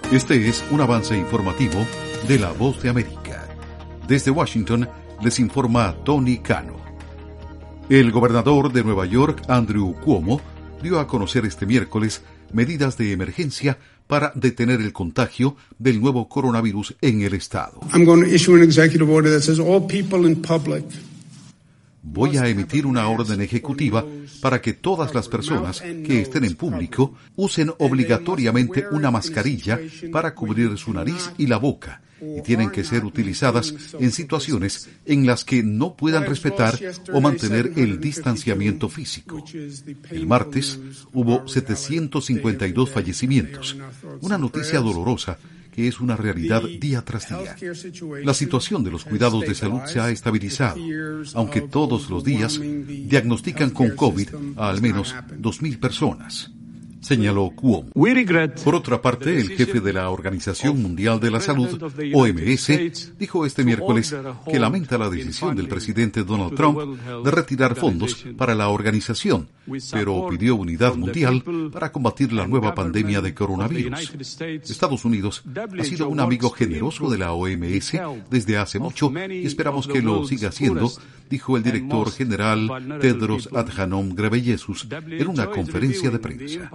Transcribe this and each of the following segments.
Este es un avance informativo de La Voz de América. Desde Washington les informa Tony Cano. El gobernador de Nueva York, Andrew Cuomo, dio a conocer este miércoles medidas de emergencia para detener el contagio del nuevo coronavirus en el estado. Voy a emitir una orden ejecutiva para que todas las personas que estén en público usen obligatoriamente una mascarilla para cubrir su nariz y la boca, y tienen que ser utilizadas en situaciones en las que no puedan respetar o mantener el distanciamiento físico. El martes hubo 752 fallecimientos, una noticia dolorosa que es una realidad día tras día. La situación de los cuidados de salud se ha estabilizado, aunque todos los días diagnostican con COVID a al menos 2,000 personas, señaló Cuomo. Por otra parte, el jefe de la Organización Mundial de la Salud, OMS, dijo este miércoles que lamenta la decisión del presidente Donald Trump de retirar fondos para la organización, pero pidió unidad mundial para combatir la nueva pandemia de coronavirus. Estados Unidos ha sido un amigo generoso de la OMS desde hace mucho y esperamos que lo siga siendo, dijo el director general Tedros Adhanom Ghebreyesus en una conferencia de prensa.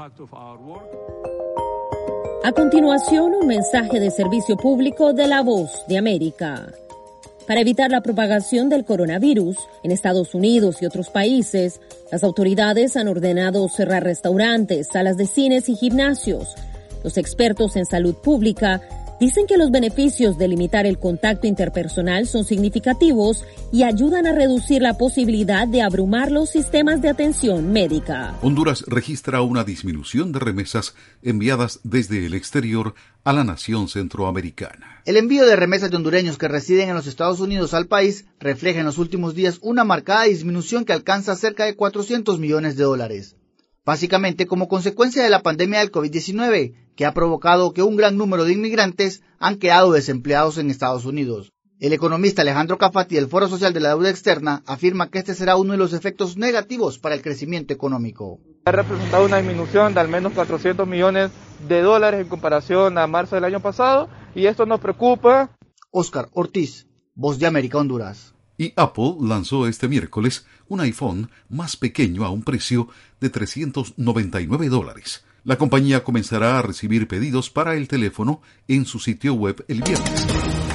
A continuación, un mensaje de servicio público de La Voz de América. Para evitar la propagación del coronavirus en Estados Unidos y otros países, las autoridades han ordenado cerrar restaurantes, salas de cines y gimnasios. Los expertos en salud pública dicen que los beneficios de limitar el contacto interpersonal son significativos y ayudan a reducir la posibilidad de abrumar los sistemas de atención médica. Honduras registra una disminución de remesas enviadas desde el exterior a la nación centroamericana. El envío de remesas de hondureños que residen en los Estados Unidos al país refleja en los últimos días una marcada disminución que alcanza cerca de $400 millones. Básicamente como consecuencia de la pandemia del COVID-19, que ha provocado que un gran número de inmigrantes han quedado desempleados en Estados Unidos. El economista Alejandro Cafati del Foro Social de la Deuda Externa afirma que este será uno de los efectos negativos para el crecimiento económico. Ha representado una disminución de al menos $400 millones en comparación a marzo del año pasado, y esto nos preocupa. Oscar Ortiz, Voz de América, Honduras. Y Apple lanzó este miércoles un iPhone más pequeño a un precio de $399. La compañía comenzará a recibir pedidos para el teléfono en su sitio web el viernes.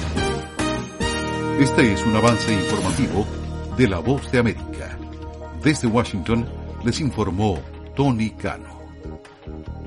Este es un avance informativo de La Voz de América. Desde Washington les informó Tony Cano.